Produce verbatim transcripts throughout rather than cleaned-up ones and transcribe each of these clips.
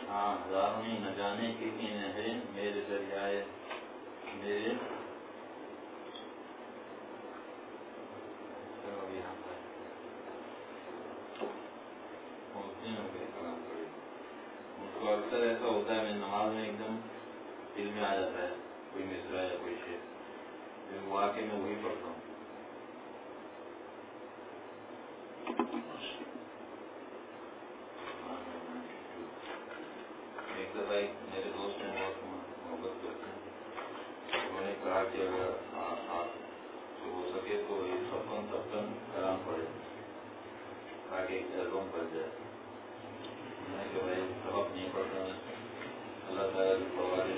ہاں ہزاروں نہ جانے کتنی نہریں میرے دریائے میرے اکثر ایسا ہوتا ہے میں نماز میں ایک دم دل میں آ جاتا ہے کوئی مصرع یا کوئی شعر جو واقعی میں وہی پڑھتا ہوں. ایک دفعہ میرے دوست نے بہت محبت کرتے ہیں انہوں نے کہا کہ اگر آپ ہو سکے تو یہ سپن سپن کلام پڑے تاکہ ایک البم بن جائے. میں کہ بھائی سبق نہیں پڑھتا اللہ تعالیٰ کی پرواد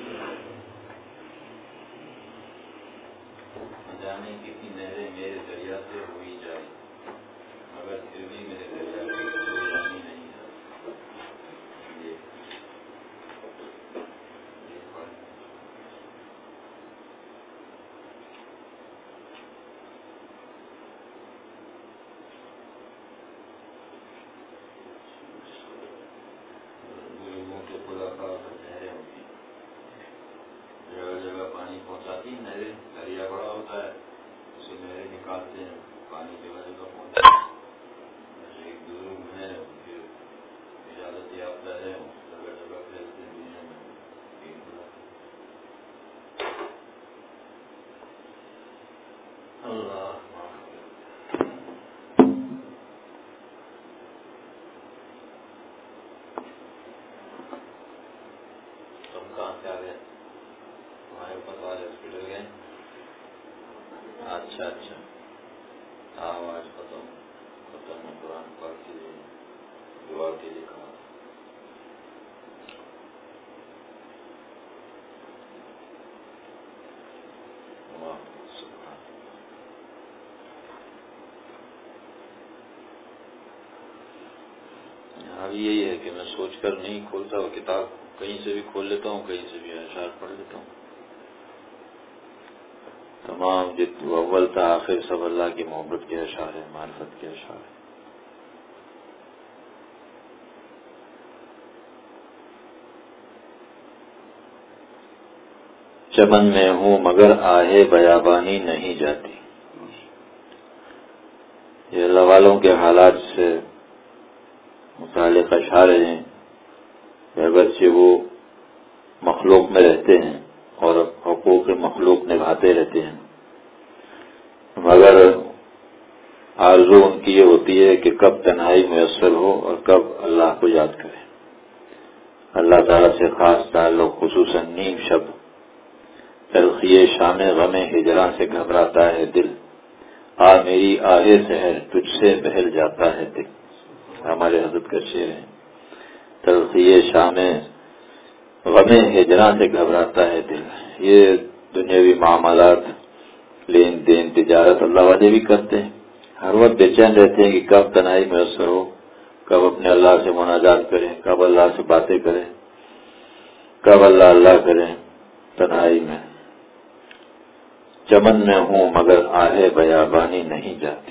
جانے کتنی نہریں میرے دریا سے ہوئی جائے مگر پھر بھی میرے دریا سے کوئی رانی نہیں جائے. بزرگوں کے خدا کا نہریں ہوتی جگہ جگہ پانی پہنچاتی نہریں. دریا بڑا ہوتا ہے اسے نہریں نکالتے ہیں پانی جگہ جگہ پہنچاتے ہیں. ایک بزرگ ہیں اجازت یافتہ ہے جگہ جگہ پھیلتے دنیا میں. اللہ تم کہاں سے آ گئے؟ تمہارے اوپر والے ہاسپٹل گئے؟ اچھا اچھا آواز ختم ختم قرآن پاک کے لیے دعا کے لیے کہا. ابھی یہی ہے کہ میں سوچ کر نہیں کھولتا وہ کتاب کہیں سے بھی کھول لیتا ہوں کہیں سے بھی اشعار پڑھ لیتا ہوں. تمام جت اول تا آخر سب اللہ کی محبت کے اشعار ہیں معرفت کے اشعار ہیں. چمن میں ہوں مگر آہے بیابانی نہیں جاتی. یہ اللہ والوں کے حالات سے متعلق اشعار ہیں. اگرچہ وہ مخلوق میں رہتے ہیں اور حقوق مخلوق نبھاتے رہتے ہیں مگر آرزو ان کی یہ ہوتی ہے کہ کب تنہائی میسر ہو اور کب اللہ کو یاد کریں. اللہ تعالیٰ سے خاص تعلق خصوصاً نیم شب تلخی شام غم ہجراں سے گھبراتا ہے دل. آ میری آہے سحر تجھ سے بہل جاتا ہے دل. ہمارے حضرت کا شعر ہے. تلخی شام غم ہجراں سے گھبراتا ہے دل. یہ دنیاوی معاملات لین دین تجارت اللہ والے بھی کرتے ہیں. ہر وقت بے چین رہتے ہیں کہ کب تنہائی میسر ہو کب اپنے اللہ سے مناجات کریں کب اللہ سے باتیں کریں کب اللہ اللہ کریں تنہائی میں. چمن میں ہوں مگر آہے بیابانی نہیں جاتی.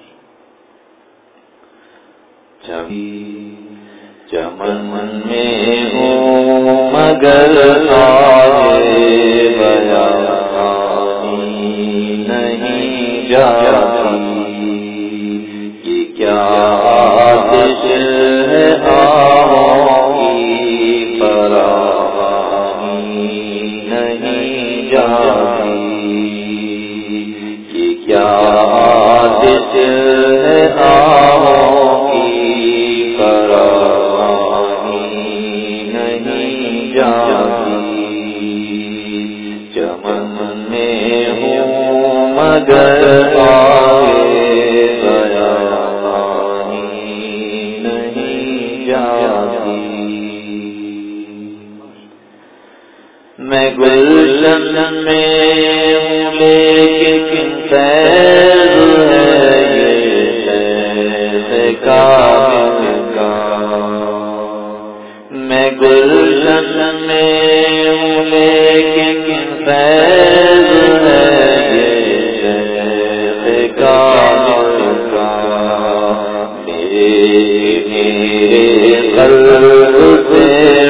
چمن میں ہوں مگر آہے بیابانی نہیں جاتی. یہ کیا آتش ہے آہوں کی فراوانی نہیں جاتی. کیا آتش ہے آہوں کی فراوانی نہیں جاتی. چمن میں ہوں مگر آہے بیابانی نہیں جاتی. میں گلشن میں ہوں لیکن فیض ہے یہ شیخ کامل کا. میں گلشن میں ہوں لیکن فیض ہے یہ شیخ کامل کا. میرے میرے قلب سے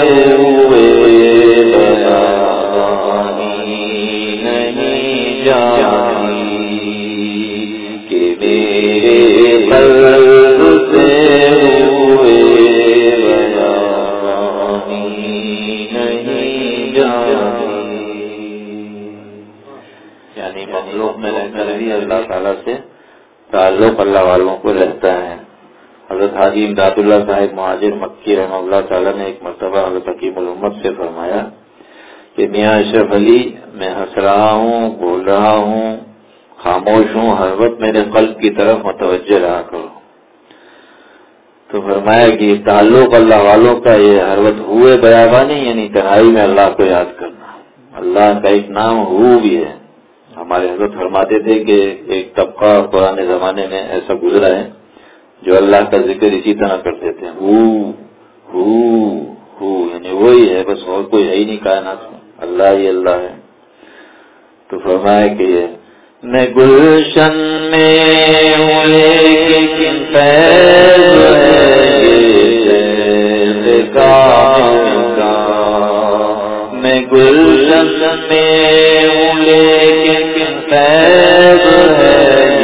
اللہ تعالیٰ سے تعلق اللہ والوں کو رہتا ہے۔ حضرت حاجی امداد اللہ صاحب مہاجر مکی رحمہ اللہ تعالیٰ نے ایک مرتبہ حضرت حکیم الامت سے فرمایا کہ میاں اشرف علی، میں ہنس رہا ہوں، بول رہا ہوں، خاموش ہوں، ہر وقت میرے قلب کی طرف متوجہ رہا کرو۔ تو فرمایا کہ تعلق اللہ والوں کا یہ ہر وقت ہوئے بیابانی، یعنی تنہائی میں اللہ کو یاد کرنا۔ اللہ کا ایک نام ہو بھی ہے۔ ہمارے حضرت فرماتے تھے کہ ایک طبقہ پرانے زمانے میں ایسا گزرا ہے جو اللہ کا ذکر اسی طرح کرتے تھے، ہو ہو ہو، یعنی وہی ہے، بس اور کوئی ہے ہی نہیں کائنات میں، اللہ ہی اللہ ہے۔ تو فرمایا کہ یہ میں گلشن میں ہوں لیکن فیض ہے یہ کامل کا، میں گلشن میں ہوں لیکن فیض ہے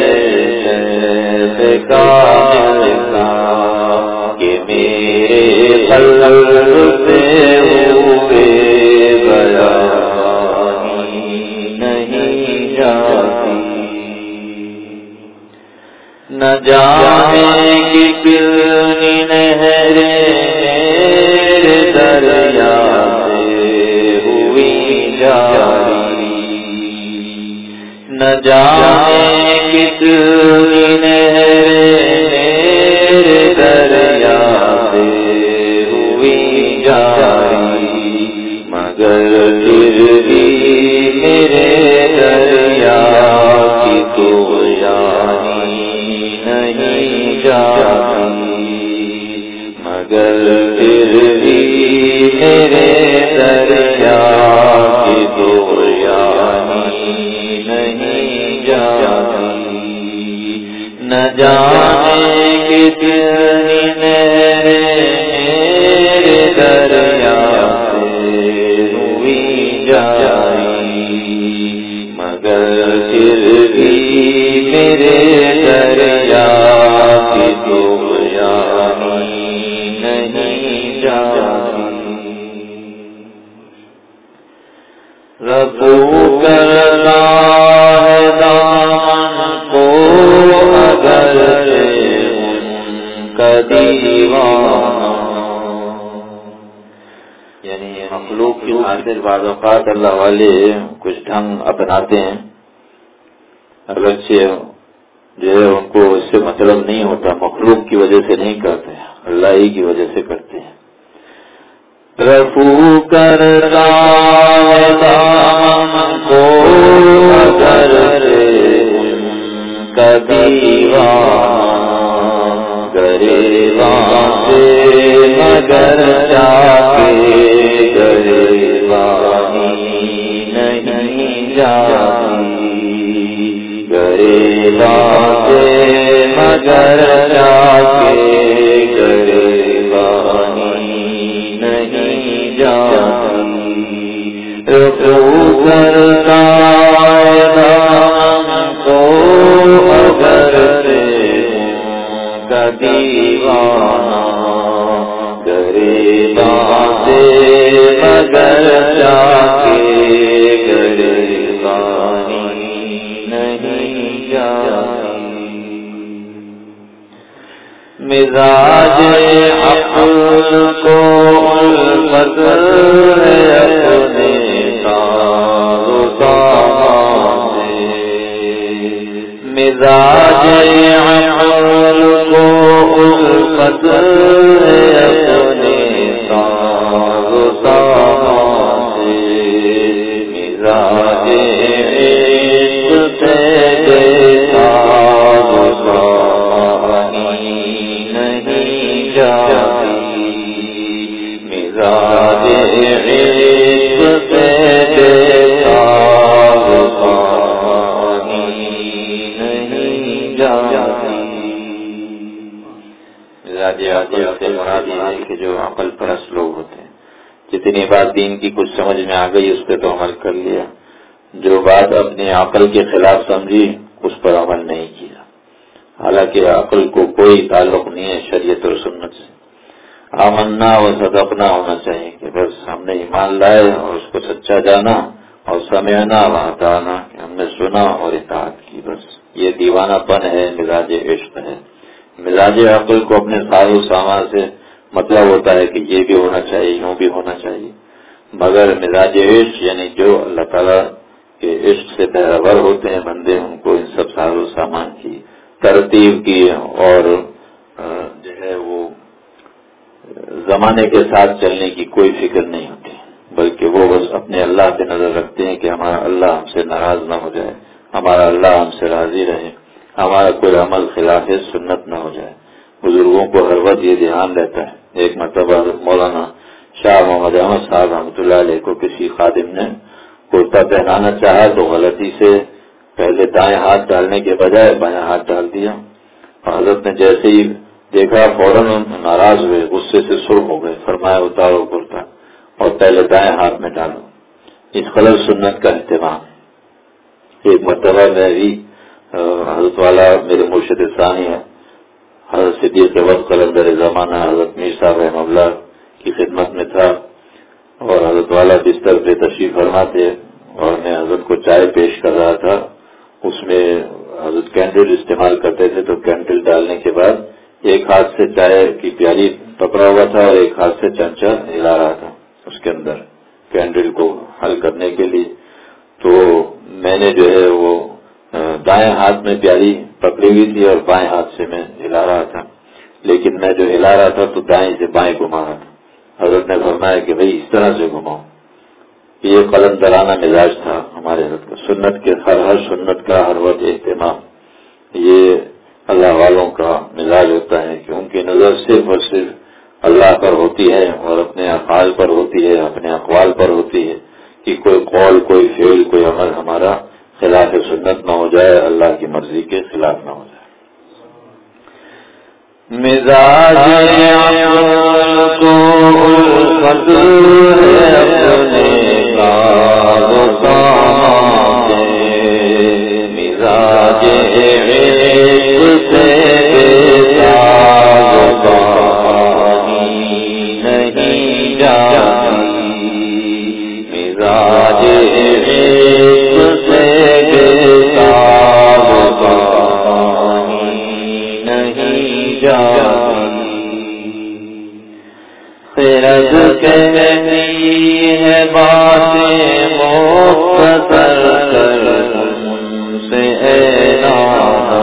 یہ کامل کا، کہ میرے قلب سے ہوئے بیانی نہیں جاتی، نہ جانے کتنی نہریں میرے دریا سے ہوئی جاری، نہ جانے کتنی نہریں میرے دریا سے ہوئی جاری، مگر پھر بھی میرے دریا کی تو یاری نہیں جاتی، مگر پھر بھی میرے دریا کی تو یاری نہیں جاتی، نہ جانے کتنی نہریں میرے دریا سے ہوئی جاری، مگر پھر بھی میرے دریا کی تو یاری نہیں جاتی، رفو کرنا ہے دامن کو اگر ان کا دیوانہ، یعنی مخلوق کی خاطر بعض اوقات اللہ والے کچھ ڈھنگ اپناتے ہیں، اگرچہ جو ہے ان کو اس سے مطلب نہیں ہوتا، مخلوق کی وجہ سے نہیں کرتے، اللہ ہی کی وجہ سے کرتے ہیں۔ رفو کرتا ہے دامن کو اگر ان کا دیوانہ، گریباں سے مگر جا کے گریبانی نہیں جاتی، گریباں سے مگر جا کے گریبانی نہیں جاتی، رفو کرتا ہے دامن کو اگر کا دیوانہ، گریباں سے مگر جا کے گریبانی نہیں جاتی، مزاج عقل کو الفت ہے اپنے تار و سامان سے، مزاج عقل کو الفت ہے اپنے تار و سامان سے، مزاج عشق سے تار و سامانی نہیں جاتی، مزاج عشق سے تار و سامانی نہیں جاتی، مزاج عقل سے مراد یہ ہے کہ جو عقل پرست لوگ ہوتے ہیں، جتنی بات دین کی کچھ سمجھ میں آ گئی اس پہ تو عمل کر لیا، جو بات اپنی عقل کے خلاف سمجھی اس پر عمل نہیں کیا، حالانکہ عقل کو کوئی تعلق نہیں ہے شریعت اور سنت سے۔ آمنا و صدقنا ہونا چاہیے کہ بس ہم نے ایمان لائے اور اس کو سچا جانا اور سمعنا واطعنا، ہم نے سنا اور اطاعت کی. بس یہ دیوانہ پن ہے، مزاج عشق ہے. مزاج عقل کو اپنے ساز و سامان سے مطلب ہوتا ہے کہ یہ بھی ہونا چاہیے، یوں بھی ہونا چاہیے. مگر مزاج عشق یعنی جو اللہ تعالیٰ کے عشق سے بہرور ہوتے ہیں بندے، ان کو ان سب ساز و سامان کی ترتیب کی اور جو ہے وہ زمانے کے ساتھ چلنے کی کوئی فکر نہیں ہوتی، بلکہ وہ بس اپنے اللہ پہ نظر رکھتے ہیں کہ ہمارا اللہ ہم سے ناراض نہ ہو جائے، ہمارا اللہ ہم سے راضی رہے، ہمارا کوئی عمل خلاف سنت نہ ہو جائے. بزرگوں کو ہر وقت یہ دھیان رہتا ہے. ایک مرتبہ مولانا شاہ محمد احمد صاحب رحمۃ اللہ علیہ کو کسی خادم نے کرتا پہنانا چاہا تو غلطی سے پہلے دائیں ہاتھ ڈالنے کے بجائے بائیں ہاتھ ڈال دیا. حضرت نے جیسے ہی دیکھا فوراً ناراض ہوئے، غصے سے سرخ ہو گئے. فرمایا اتارو کرتا اور پہلے دائیں ہاتھ میں ڈالو. اس قدر سنت کا اہتمام. ایک مرتبہ میں بھی حضرت والا میرے مرشد ثانی ہے حضرت صدیق وقت قلندر زمانہ حضرت میر صاحب رحمہ اللہ کی خدمت میں تھا، اور حضرت والا بستر پہ تشریف فرما تھے اور میں حضرت کو چائے پیش کر رہا تھا. اس میں حضرت کینڈل استعمال کرتے تھے، تو کینڈل ڈالنے کے بعد ایک ہاتھ سے چائے کی پیالی پکڑا ہوا تھا اور ایک ہاتھ سے چمچہ ہلا رہا تھا اس کے اندر کینڈل کو حل کرنے کے لیے. تو میں نے جو ہے وہ دائیں ہاتھ میں پیالی پکڑی ہوئی تھی اور بائیں ہاتھ سے میں ہلا رہا تھا، لیکن میں جو ہلا رہا تھا تو دائیں سے بائیں گھما رہا تھا. حضرت نے فرمایا کہ بھئی اس طرح سے گھماؤ. یہ قلندرانہ مزاج تھا ہمارے حضرت کا. سنت کے ہر ہر سنت کا ہر وقت اہتمام، یہ اللہ والوں کا مزاج ہوتا ہے کہ ان کی نظر صرف اور صرف اللہ پر ہوتی ہے اور اپنے افعال پر ہوتی ہے، اپنے اقوال پر ہوتی ہے کہ کوئی قول، کوئی فعل، کوئی عمل ہمارا خلاف سنت نہ ہو جائے، اللہ کی مرضی کے خلاف نہ ہو جائے. مزاج کو مزاج نہیں جاتی، مزاج سے نہیں جاتی. خرد کہتی ہے باتیں مختصر کر ان سے اے نانا،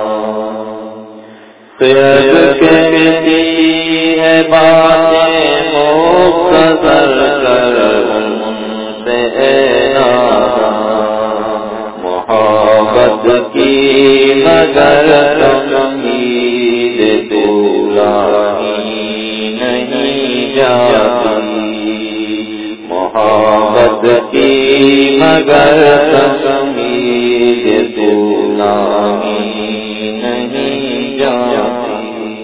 خرد کہتی ہے باتیں مختصر کر ان سے اے نانا، محبت کی مگر امید طولانی نہیں جاتی، محبت کی مگر امید طولانی نہیں جاتی.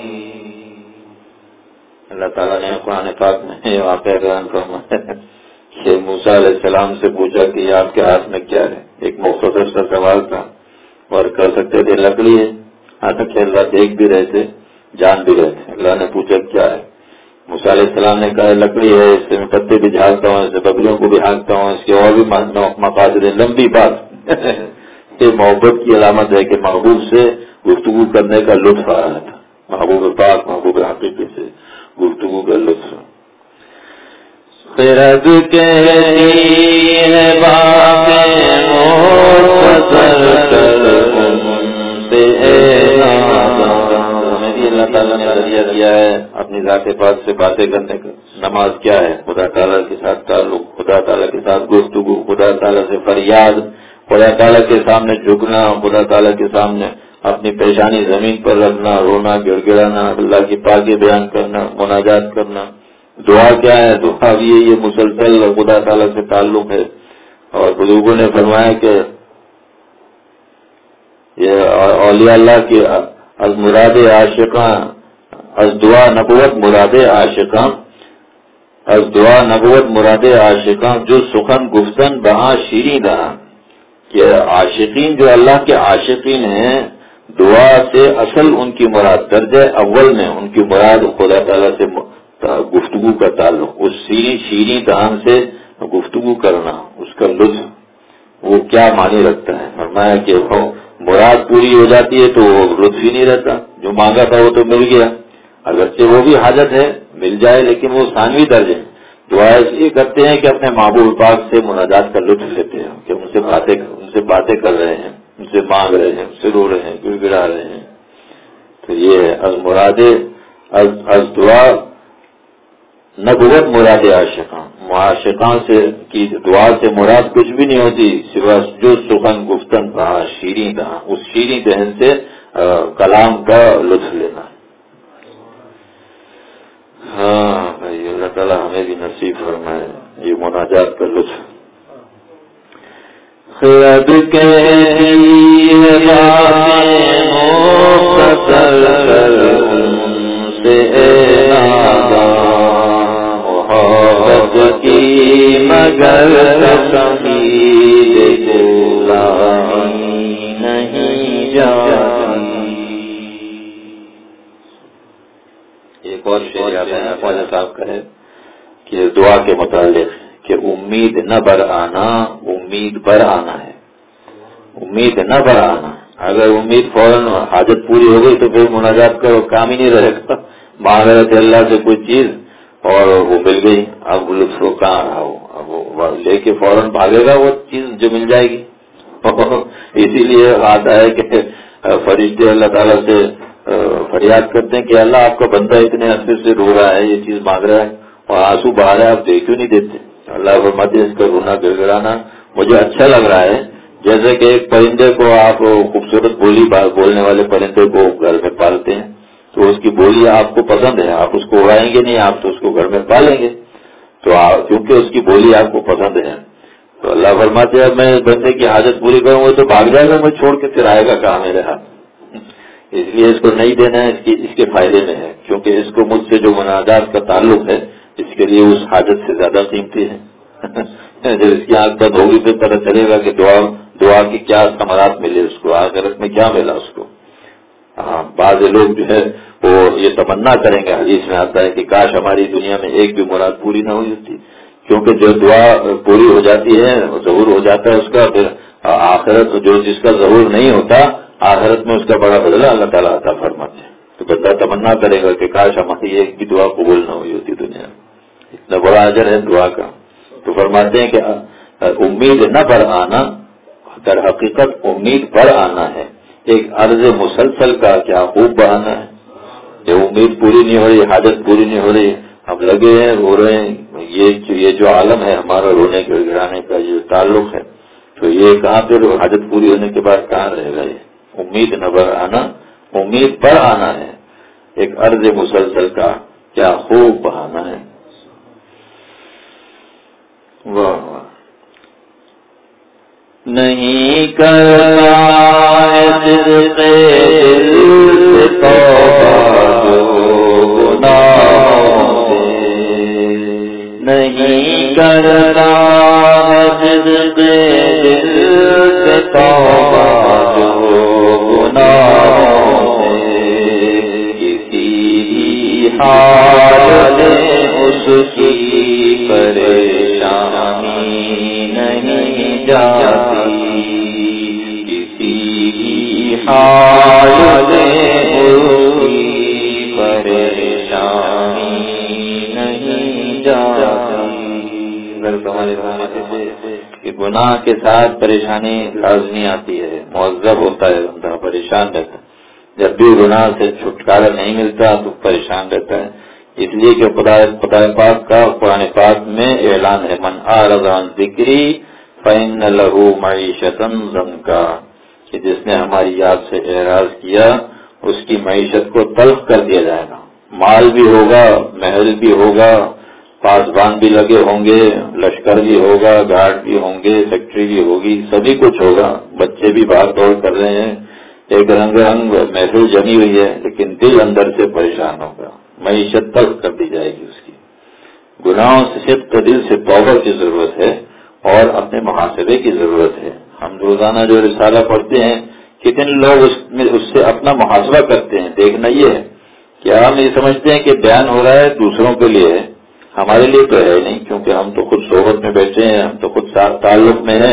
اللہ تعالیٰ نے قرآن پاک میں واقعہ بیان فرمایا کہ موسیٰ علیہ السلام سے پوچھا کہ آپ کے ہاتھ میں کیا ہے. ایک مختصر سا سوال تھا اور کر سکتے تھے لکڑی ہے، حالانکہ اللہ دیکھ بھی رہے تھے، جان بھی رہے تھے. اللہ نے پوچھا کیا ہے؟ موسیٰ علیہ السلام نے کہا لکڑی ہے، اس سے میں پتے بھی جھاگتا ہوں، اس سے بکریوں کو بھی ہانکتا ہوں، اس کی اور بھی مقاصد ہے. لمبی بات یہ محبت کی علامت ہے کہ محبوب سے گفتگو کرنے کا لطف آ رہا تھا. محبوب پاک، محبوب حقیقی سے گفتگو کا لطف. خرد کہتی ہے باتیں مختصر کر ان سے اے نانا. اللہ تعالیٰ نے ذریعہ دیا ہے اپنی ذات پاک سے باتیں کرنے کا. نماز کیا ہے؟ خدا تعالیٰ کے ساتھ تعلق، خدا تعالیٰ کے ساتھ گفتگو، خدا تعالیٰ سے فریاد، خدا تعالیٰ کے سامنے جھکنا، خدا تعالیٰ کے سامنے اپنی پریشانی زمین پر رکھنا، رونا، گڑ گڑانا، اللہ کی پاکی بیان کرنا، مناجات کرنا. دعا کیا ہے؟ دعا بھی یہ مسلسل خدا تعالیٰ سے تعلق ہے. اور بزرگوں نے فرمایا کہ یہ اولیاء اللہ کی از مراد عاشقاں، از دعا نبوت مراد عاشقاں، از دعا نبوت مراد عاشقاں، جو سخن گفتن بہا شیریں رہا. کہ عاشقین جو اللہ کے عاشقین ہیں، دعا سے اصل ان کی مراد درجہ اول میں ان کی مراد خدا تعالیٰ سے گفتگو کا تعلق، اس شیریں شیریں دہان سے گفتگو کرنا، اس کا لطف وہ کیا معنی رکھتا ہے؟ فرمایا کہ وہ مراد پوری ہو جاتی ہے تو وہ لطف ہی نہیں رہتا، جو مانگا تھا وہ تو مل گیا، اگرچہ وہ بھی حاجت ہے مل جائے لیکن وہ ثانوی درجے ہے۔ دعا اس لیے کرتے ہیں کہ اپنے محبوب پاک سے مناجات کا لطف لیتے ہیں کہ ان سے باتیں ان سے باتیں کر رہے ہیں، ان سے مانگ رہے ہیں، ان سے رو رہے ہیں، گڑ گڑا رہے ہیں۔ تو یہ ہے از مراد از, از دعا نبوت مراد عاشقاں، معاشقاں سے کی دعا سے مراد کچھ بھی نہیں ہوتی سوا جو سخن گفتن کہا شیریں کہا، اس شیریں دہن سے کلام کا لطف لینا۔ ہاں بھائی اللہ تعالیٰ ہمیں بھی نصیب فرمائے یہ مناجات کا لطف۔ خرد کے محبت کی مگر نہیں جاتی۔ ایک اور شعر یاد ہے خواجہ صاحب کا ہے کہ دعا کے متعلق کہ امید نہ بر آنا، امید بر آنا ہے، امید نہ بر آنا۔ اگر امید فوراً حاجت پوری ہو گئی تو پھر مناجات کا کام ہی نہیں رہے گا۔ مانگ رہے تھے اللہ سے کوئی چیز اور وہ مل گئی، اب لطف کہاں رہا ہو، اب وہ لے کے فوراً بھاگے گا وہ چیز جو مل جائے گی۔ اسی لیے آتا ہے کہ فرشتے اللہ تعالیٰ سے فریاد کرتے ہیں کہ اللہ آپ کا بندہ اتنے عرصے سے رو رہا ہے، یہ چیز مانگ رہا ہے اور آنسو بہا رہا ہے، آپ دیکھ کیوں نہیں دیتے؟ اللہ فرماتے ہیں اس کا رونا گڑ گڑانا مجھے اچھا لگ رہا ہے، جیسے کہ ایک پرندے کو آپ خوبصورت بولی بولنے والے پرندے کو گھر میں پالتے ہیں تو اس کی بولی آپ کو پسند ہے، آپ اس کو اڑائیں گے نہیں، آپ تو اس کو گھر میں پالیں گے، تو کیونکہ اس کی بولی آپ کو پسند ہے تو اللہ فرماتے ہیں میں بندے کی حاجت پوری کروں گا تو بھاگ جائے گا، میں چھوڑ کے پھر آئے گا کہاں میرے ہاتھ۔ اس لیے اس کو نہیں دینا ہے، اس کی اس کے فائدے میں ہے، کیونکہ اس کو مجھ سے جو مناجات کا تعلق ہے اس کے لیے اس حاجت سے زیادہ قیمتی ہے۔ جب اس کی آنکھ بند ہوگی پھر پتہ چلے گا کہ دعا دعا کی کیا ثمرات ملے اس کو، آخرت میں کیا ملا اس کو۔ ہاں بعض لوگ جو ہے وہ یہ تمنا کریں گے، حدیث میں آتا ہے کہ کاش ہماری دنیا میں ایک بھی مراد پوری نہ ہوئی ہوتی، کیونکہ جو دعا پوری ہو جاتی ہے ظہور ہو جاتا ہے اس کا، پھر آخرت جو جس کا ظہور نہیں ہوتا آخرت میں اس کا بڑا بدلہ اللہ تعالیٰ عطا فرماتے ہیں۔ تو بندہ تمنا کرے گا کہ کاش ہماری ایک بھی دعا قبول نہ ہوئی ہوتی دنیا میں، اتنا بڑا اجر ہے دعا کا۔ تو فرماتے ہیں کہ امید نہ بر آنا، در حقیقت امید بر آنا ہے، ایک عرض مسلسل کا کیا خوب بہانا ہے۔ یہ امید پوری نہیں ہو رہی، حاجت پوری نہیں ہو رہی، ہم لگے ہیں رو رہے ہیں، یہ یہ جو عالم ہے ہمارا رونے گڑ گڑانے کا جو تعلق ہے تو یہ کہاں پہ حاجت پوری ہونے کے بعد کہاں رہے گا؟ یہ امید نہ بر آنا، امید پر آنا ہے، ایک عرض مسلسل کا کیا خوب بہانا ہے۔ واہ واہ نہیں کرنا ہے صدق دل سے توبہ جو گناہوں سے، نہیں کرنا ہے صدق دل سے توبہ جو گناہوں سے، کسی بھی حال میں اس کی پریشانی نہیں جاتی، کسی بھی حال میں اس کی پریشانی نہیں جاتی۔ اگر تمہارے فرماتے تھے کہ گناہ کے ساتھ پریشانی لازمی آتی ہے، معذب ہوتا ہے بندہ، پریشان رہتا ہے، جب بھی گناہ سے چھٹکارا نہیں ملتا تو پریشان رہتا ہے، اس لیے کہ خدا خدا پاک کا قرآن پاک میں اعلان ہے من اعرض عن ذکری فإن له معیشتا ضنکا، کہ جس نے ہماری یاد سے اعراض کیا اس کی معیشت کو تلخ کر دیا جائے گا، مال بھی ہوگا، محل بھی ہوگا، پاسبان بھی لگے ہوں گے، لشکر بھی ہوگا، گارڈ بھی ہوں گے، فیکٹری بھی ہوگی، سبھی کچھ ہوگا، بچے بھی بھاگ دوڑ کر رہے ہیں، ایک رنگ رنگ محفل جمی ہوئی ہے، لیکن دل اندر سے پریشان ہوگا، معیشت تلخ کر دی جائے گی اس کی۔ گناہوں سے صدق دل سے توبہ کی ضرورت ہے اور اپنے محاسبے کی ضرورت ہے۔ ہم روزانہ جو رسالہ پڑھتے ہیں کتنے لوگ اس میں اس سے اپنا محاسبہ کرتے ہیں، دیکھنا یہ ہے کہ ہم یہ سمجھتے ہیں کہ بیان ہو رہا ہے دوسروں کے لیے ہے، ہمارے لیے تو ہے نہیں، کیونکہ ہم تو خود صحبت میں بیٹھے ہیں، ہم تو خود تعلق میں ہیں،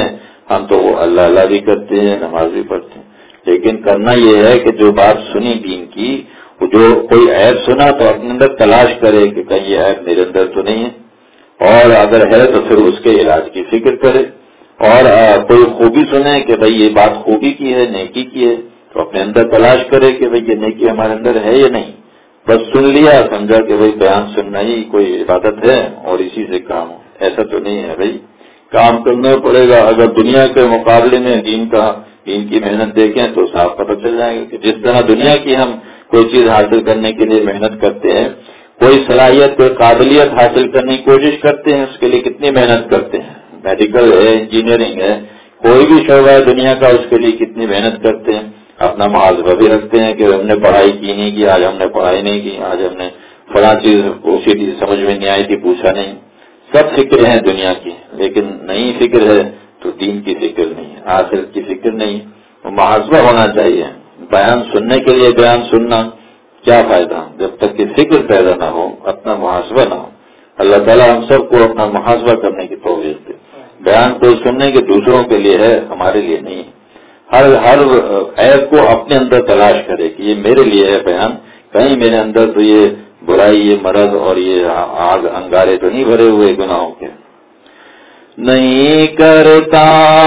ہم تو وہ اللہ اللہ بھی کرتے ہیں، نماز بھی پڑھتے ہیں، لیکن کرنا یہ ہے کہ جو بات سنی دین کی، جو کوئی عیب سنا تو اپنے اندر تلاش کرے کہ کہیں یہ عیب میرے اندر تو نہیں ہے، اور اگر ہے تو پھر اس کے علاج کی فکر کرے، اور کوئی خوبی سنے کہ بھئی یہ بات خوبی کی ہے، نیکی کی ہے، تو اپنے اندر تلاش کرے کہ بھئی یہ نیکی ہمارے اندر ہے یا نہیں۔ بس سن لیا، سمجھا کہ بھئی بیان سننا ہی کوئی عبادت ہے اور اسی سے کام ہو، ایسا تو نہیں ہے بھئی، کام کرنا پڑے گا۔ اگر دنیا کے مقابلے میں دین کا دین کی محنت دیکھیں تو صاف پتہ چل جائے گا کہ جس طرح دنیا کی ہم کوئی چیز حاصل کرنے کے لیے محنت کرتے ہیں، کوئی صلاحیت کوئی قابلیت حاصل کرنے کی کوشش کرتے ہیں، اس کے لیے کتنی محنت کرتے ہیں، میڈیکل ہے، انجینئرنگ ہے، کوئی بھی شعبہ ہے دنیا کا، اس کے لیے کتنی محنت کرتے ہیں، اپنا محاذہ بھی رکھتے ہیں کہ ہم نے پڑھائی کی نہیں کی، آج ہم نے پڑھائی نہیں کی، آج ہم نے فلاں چیز اسی چیز سمجھ میں نہیں آئی تھی، پوچھا نہیں، سب فکر ہیں دنیا کی، لیکن نئی فکر ہے تو دین کی فکر نہیں ہے، آخرت کی فکر نہیں، محاسبہ ہونا چاہیے۔ بیان سننے کے لیے بیان سننا کیا فائدہ جب تک کہ فکر پیدا نہ ہو، اپنا محاسبہ نہ ہو۔ اللہ تعالیٰ ہم سب کو اپنا محاسبہ کرنے کی توفیق دے۔ بیان تو سننے کے دوسروں کے لیے ہے، ہمارے لیے نہیں ہے۔ ہر ہر عیب کو اپنے اندر تلاش کرے کہ یہ میرے لیے ہے بیان، کہیں میرے اندر تو یہ برائی، یہ مرض اور یہ آگ انگارے تو نہیں بھرے ہوئے گناہوں کے۔ نہیں کرتا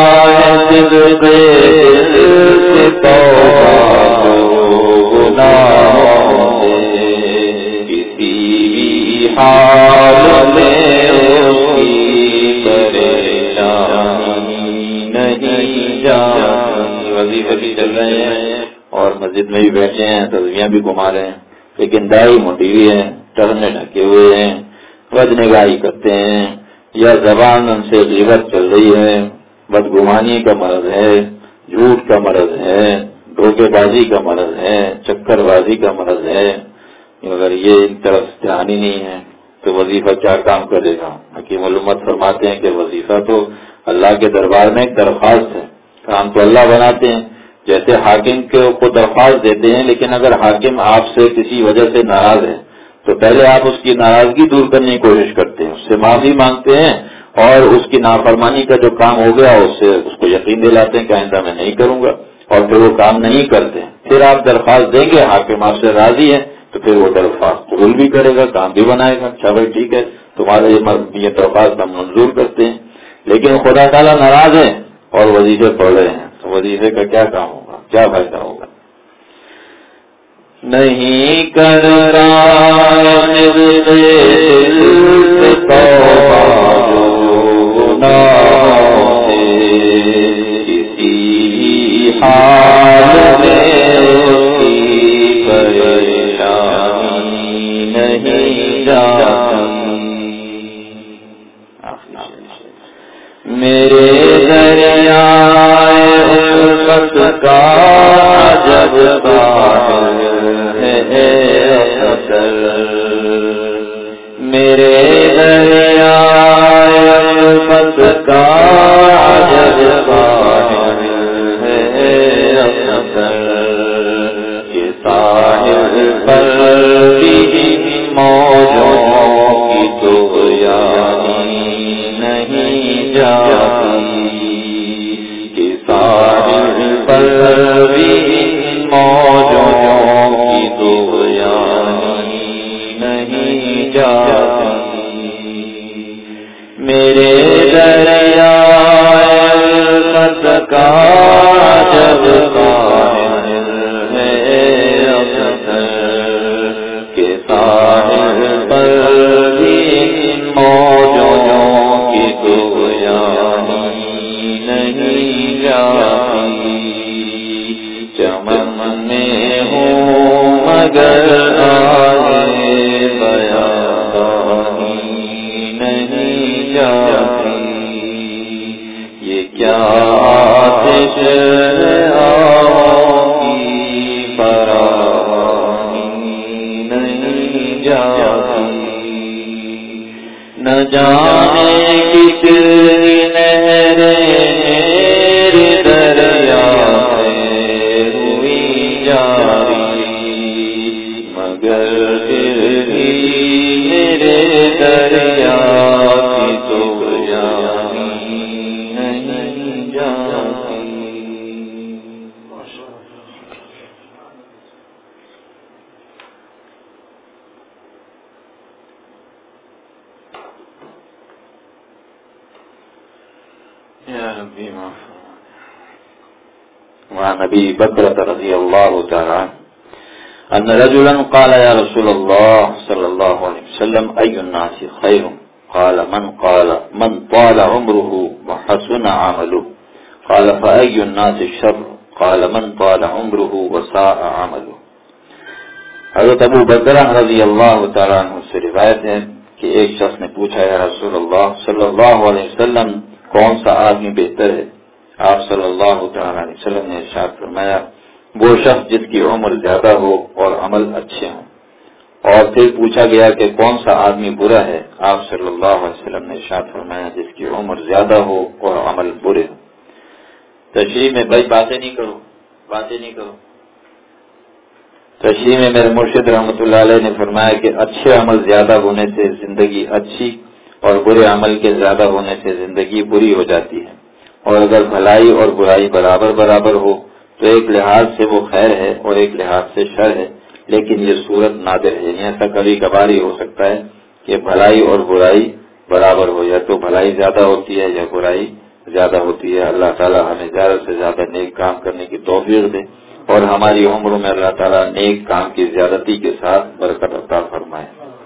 کسی بھی حال میں نہیں جاتی۔ وظیفے بھی چل رہے ہیں اور مسجد میں بھی بیٹھے ہیں، تسبیحاں بھی گھما رہے ہیں، لیکن داڑھی موٹی ہوئی ہے، ٹہنے ڈھکے ہوئے ہیں، بد نگاہی کرتے ہیں، یا زبان ان سے غیبت چل رہی ہے، بدگمانی کا مرض ہے، جھوٹ کا مرض ہے، دھوکے بازی کا مرض ہے، چکر بازی کا مرض ہے۔ اگر یہ ان طرف دھیان ہی نہیں ہے تو وظیفہ کیا کام کرے گا؟ حکیم الامت فرماتے ہیں کہ وظیفہ تو اللہ کے دربار میں ایک درخواست ہے، کام تو اللہ بناتے ہیں، جیسے حاکم کو درخواست دیتے ہیں، لیکن اگر حاکم آپ سے کسی وجہ سے ناراض ہے تو پہلے آپ اس کی ناراضگی دور کرنے کی کوشش کرتے ہیں، اس سے معافی مانگتے ہیں، اور اس کی نافرمانی کا جو کام ہو گیا اس سے اس کو یقین دلاتے ہیں کہ آئندہ میں نہیں کروں گا، اور پھر وہ کام نہیں کرتے، پھر آپ درخواست دیں گے، حاکم آپ سے راضی ہے تو پھر وہ درخواست قبول بھی کرے گا، کام بھی بنائے گا، اچھا بھائی ٹھیک ہے تمہارا یہ درخواست ہم منظور کرتے ہیں۔ لیکن خدا تعالیٰ ناراض ہے اور وظیفے پڑھ رہے ہیں تو وظیفے کا کیا کام ہوگا، کیا فائدہ ہوگا؟ نہیں کر رہا کسی حال میں پریشانی نہیں جاتی۔ میرے دریائے الفت کا جب ساحل ہے اصل، میرے دریائے الفت کا جب ساحل ہے اصل، یہ ساحل پر بھی موجوں کی تو یاری نہیں جاتی، کہ ساحل پر بھی موجوں کی تو یاری نہیں جاتی، میرے دریائے الفت کا جب ساحل ہے اصل، کہ ساحل پر بھی موجوں کی تو یاری نہیں جاتی، چمن میں ہوں مگر آئے بیانی نہیں جاتی، یہ کیا آتش آہوں کی برانی نہیں جاتی، نہ جانے کتنی نہریں میرے دریا میں ہوئی جاری، مگر پھر بھی میرے دریا کی تو یاری نہیں جاتی۔ یا ربی معاف وعن ابی بکرۃ رضی اللہ تعالی ان رجلا قال یا رسول اللہ صلی اللہ علیہ وسلم ای الناس خیر قال من قال من طال عمره وحسن عمله قال فأي الناس شر قال من طال عمره وساء عمله. حضرت ابو بکر رضی اللہ تعالیٰ عنہ سے روایت ہے کہ ایک شخص نے پوچھا یا رسول اللہ صلی اللہ علیہ وسلم کون سا آدمی بہتر ہے؟ آپ صلی اللہ تعالیٰ علیہ وسلم نے ارشاد فرمایا وہ شخص جس کی عمر زیادہ ہو اور عمل اچھے ہوں. اور پھر پوچھا گیا کہ کون سا آدمی برا ہے؟ آپ صلی اللہ علیہ وسلم نے ارشاد فرمایا جس کی عمر زیادہ ہو اور عمل برے ہو. تشریح میں بھائی باتیں نہیں کرو باتیں نہیں کرو تشریح میں میرے مرشد رحمۃ اللہ علیہ نے فرمایا کہ اچھے عمل زیادہ ہونے سے زندگی اچھی اور برے عمل کے زیادہ ہونے سے زندگی بری ہو جاتی ہے. اور اگر بھلائی اور برائی برابر برابر ہو تو ایک لحاظ سے وہ خیر ہے اور ایک لحاظ سے شر ہے، لیکن یہ صورت نادر ہے. ایسا کبھی کبھار ہی ہو سکتا ہے کہ بھلائی اور برائی برابر ہو، یا تو بھلائی زیادہ ہوتی ہے یا برائی زیادہ ہوتی ہے. اللہ تعالیٰ ہمیں زیادہ سے زیادہ نیک کام کرنے کی توفیق دے اور ہماری عمروں میں اللہ تعالیٰ نیک کام کی زیادتی کے ساتھ برکت عطا فرمائے.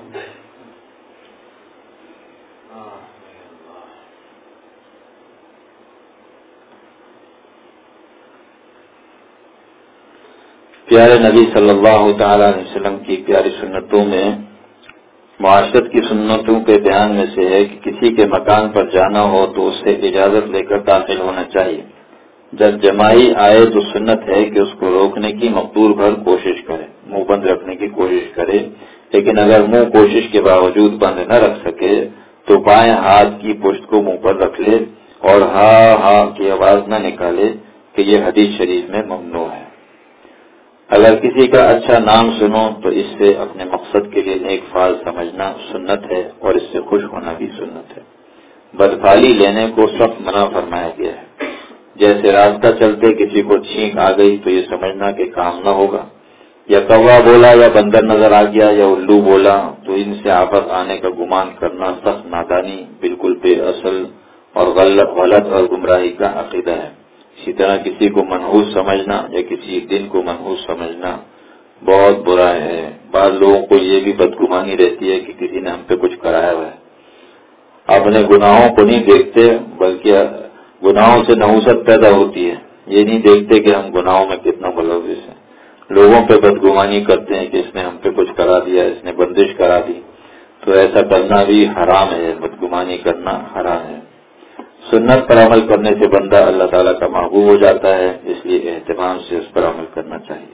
پیارے نبی صلی اللہ تعالی علیہ وسلم کی پیاری سنتوں میں معاشرت کی سنتوں کے بیان میں سے ہے کہ کسی کے مکان پر جانا ہو تو اس سے اجازت لے کر داخل ہونا چاہیے. جب جماعی آئے تو سنت ہے کہ اس کو روکنے کی مقدور بھر کوشش کرے، منہ بند رکھنے کی کوشش کرے. لیکن اگر منہ کوشش کے باوجود بند نہ رکھ سکے تو بائیں ہاتھ کی پشت کو منہ پر رکھ لے اور ہاں ہاں کی آواز نہ نکالے کہ یہ حدیث شریف میں ممنوع ہے. اگر کسی کا اچھا نام سنو تو اس سے اپنے مقصد کے لیے نیک فعل سمجھنا سنت ہے اور اس سے خوش ہونا بھی سنت ہے. بدفعلی لینے کو سخت منع فرمایا گیا ہے. جیسے راستہ چلتے کسی کو چھینک آ گئی تو یہ سمجھنا کہ کام نہ ہوگا، یا کوا بولا یا بندر نظر آ گیا یا الو بولا تو ان سے آفت آنے کا گمان کرنا سخت نادانی، بالکل بے اصل اور غلط غلط اور گمراہی کا عقیدہ ہے. اسی طرح کسی کو منحوس سمجھنا یا کسی دن کو منحوس سمجھنا بہت برا ہے. بعض لوگوں کو یہ بھی بدگمانی رہتی ہے کہ کسی نے ہم پہ کچھ کرایا ہوا ہے. اپنے گناہوں کو نہیں دیکھتے بلکہ گناہوں سے نحوست پیدا ہوتی ہے. یہ نہیں دیکھتے کہ ہم گناہوں میں کتنا ملوث ہیں. لوگوں پہ بدگمانی کرتے ہیں کہ اس نے ہم پہ کچھ کرا دیا، اس نے بندش کرا دی. تو ایسا کرنا بھی حرام ہے، بدگمانی کرنا حرام ہے. سنت پر عمل کرنے سے بندہ اللہ تعالیٰ کا محبوب ہو جاتا ہے، اس لیے اہتمام سے اس پر عمل کرنا چاہیے.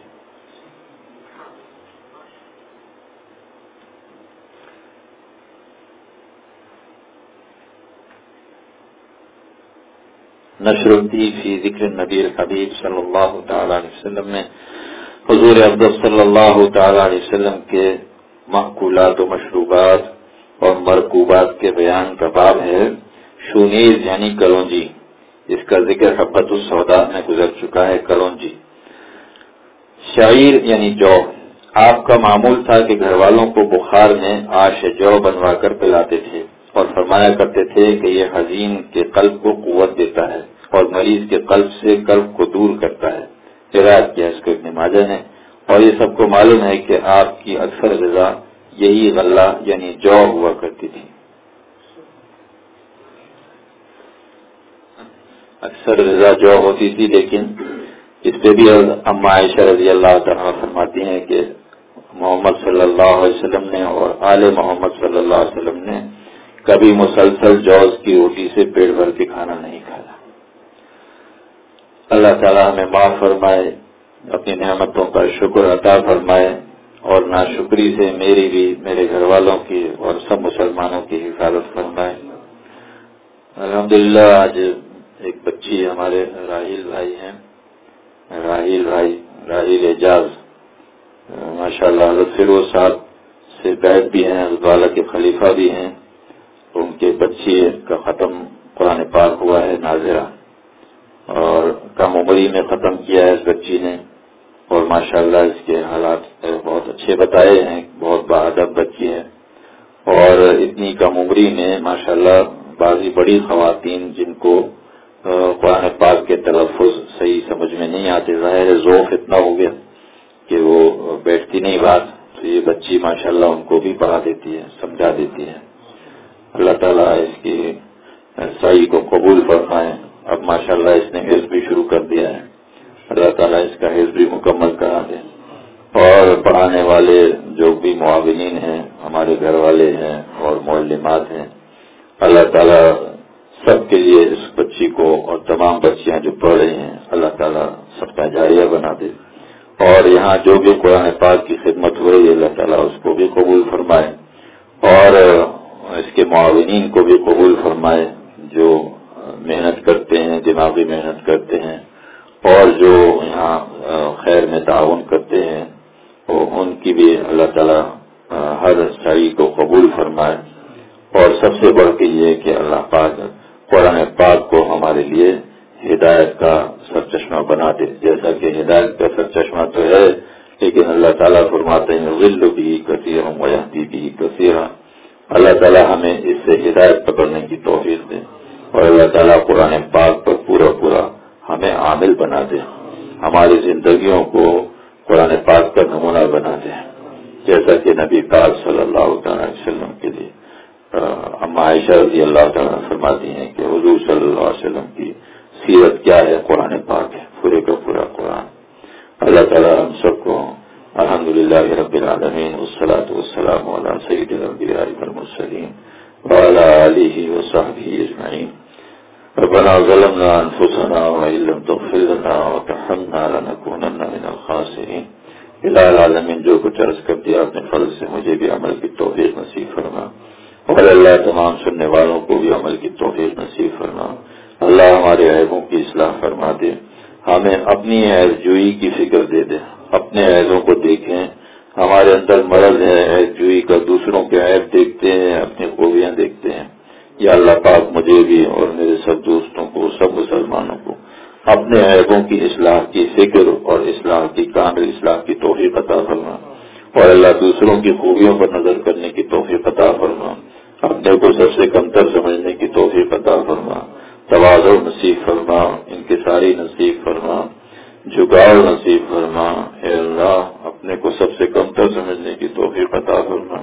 نشر الدین فی ذکر النبی الحبیب صلی اللہ تعالی علیہ وسلم میں حضور اقدس صلی اللہ تعالی علیہ وسلم کے معقولات و مشروبات اور مرکوبات کے بیان کا باب ہے. شونیز یعنی کلونجی، اس کا ذکر حبت السودا میں گزر چکا ہے. کلونجی شعیر یعنی جو. آپ کا معمول تھا کہ گھر والوں کو بخار میں آش جو بنوا کر پلاتے تھے اور فرمایا کرتے تھے کہ یہ حزین کے قلب کو قوت دیتا ہے اور مریض کے قلب سے قلب کو دور کرتا ہے. روایت کیا اس کو ابن ماجہ نے. اور یہ سب کو معلوم ہے کہ آپ کی اکثر غذا یہی غلہ یعنی جو ہوا کرتی تھی. اکثر غذا جو ہوتی تھی، لیکن اس پہ بھی اما عائشہ رضی اللہ تعالیٰ فرماتی ہیں کہ محمد صلی اللہ علیہ وسلم نے اور آل محمد صلی اللہ علیہ وسلم نے کبھی مسلسل جوز کی روٹی سے پیٹ بھر کے کھانا نہیں کھایا. اللہ تعالیٰ ہمیں معاف فرمائے، اپنی نعمتوں کا شکر عطا فرمائے اور ناشکری سے میری بھی، میرے گھر والوں کی اور سب مسلمانوں کی حفاظت فرمائے. الحمدللہ آج ایک بچی ہمارے راہیل بھائی ہیں، راہیل بھائی راہیل اعجاز ماشاءاللہ حضرت فیروز صاحب سے بیعت بھی ہیں، حضرت والا کے خلیفہ بھی ہیں. ان کے بچی کا ختم قرآن پاک ہوا ہے ناظرہ، اور کم عمری میں ختم کیا ہے اس بچی نے. اور ماشاءاللہ اس کے حالات بہت اچھے بتائے ہیں، بہت باادب بچی ہے. اور اتنی کم عمری میں ماشاءاللہ بعضی بڑی خواتین جن کو قرآن پاک کے تلفظ صحیح سمجھ میں نہیں آتے، ظاہر ذوق اتنا ہو گیا کہ وہ بیٹھتی نہیں بات، تو یہ بچی ماشاءاللہ ان کو بھی پڑھا دیتی ہے، سمجھا دیتی ہے۔ اللہ تعالیٰ اس کی سعی کو قبول فرمائے۔ اب ماشاءاللہ اس نے حفظ بھی شروع کر دیا ہے، اللہ تعالیٰ اس کا حفظ بھی مکمل کرا دے۔ اور پڑھانے والے جو بھی معاونین ہیں، ہمارے گھر والے ہیں اور معلمات ہیں، اللہ تعالیٰ سب کے لیے اس بچی کو اور تمام بچیاں جو پڑھ رہی ہیں، اللہ تعالیٰ سب کا جاریہ بنا دے۔ اور یہاں جو بھی قرآن پاک کی خدمت ہو رہی ہے، اللہ تعالیٰ اس کو بھی قبول فرمائے، اور اس کے معاونین کو بھی قبول فرمائے جو محنت کرتے ہیں، دماغی محنت کرتے ہیں، اور جو یہاں خیر میں تعاون کرتے ہیں، ان کی بھی اللہ تعالیٰ ہر سعی کو قبول فرمائے۔ اور سب سے بڑھ کے یہ کہ اللہ پاک قرآن پاک کو ہمارے لیے ہدایت کا سر چشمہ بنا دے، جیسا کہ ہدایت کا سر چشمہ تو ہے، لیکن اللہ تعالیٰ فرماتے ہیں ظل بھی کثیر ویہدی بھی کثیرا۔ اللہ تعالیٰ ہمیں اس سے ہدایت پکڑنے کی توفیق دے، اور اللہ تعالیٰ قرآن پاک پر پورا پورا ہمیں عامل بنا دے، ہماری زندگیوں کو قرآن پاک کا نمونہ بنا دے، جیسا کہ نبی پاک صلی اللہ تعالی وسلم کے لیے اما عائشہ رضی اللہ تعالیٰ فرماتی ہیں کہ حضور صلی اللہ علیہ وسلم کی سیرت کیا ہے؟ قرآن پاک ہے، پورے کا پورا قرآن۔ اللہ تعالیٰ ہم سب کو الحمدللہ رب العالمین والصلاة والسلام علی سید الانبیاء والمرسلین وعلی آلہ وصحبہ اجمعین۔ ربنا ظلمنا انفسنا وان لم تغفر لنا وترحمنا لنکونن من الخاسرین۔ الہ العالمین جو کچھ عرض کر دیا اپنے فضل سے مجھے بھی عمل کی توفیق نصیب فرما، اور اللہ تمام سننے والوں کو بھی عمل کی توفیق نصیب فرما۔ اللہ ہمارے عیبوں کی اصلاح فرما دے، ہمیں اپنی عیب جوئی کی فکر دے دے، اپنے عیبوں کو دیکھیں، ہمارے اندر مرض ہے عیب جوئی کا، دوسروں کے عیب دیکھتے ہیں، اپنی خوبیاں دیکھتے ہیں۔ یا اللہ پاک مجھے بھی اور میرے سب دوستوں کو، سب مسلمانوں کو اپنے عیبوں کی اصلاح کی فکر اور اصلاح کی کامل اصلاح کی توفیق عطا فرما، اور اللہ دوسروں کی خوبیوں پر نظر کرنے کی توفیق عطا فرما، اپنے کو سب سے کمتر سمجھنے کی توفیق عطا فرما، تواضع نصیب فرما، انکساری نصیب فرما، جھکاؤ نصیب فرما۔ اے اللہ اپنے کو سب سے کمتر سمجھنے کی توفیق عطا فرما،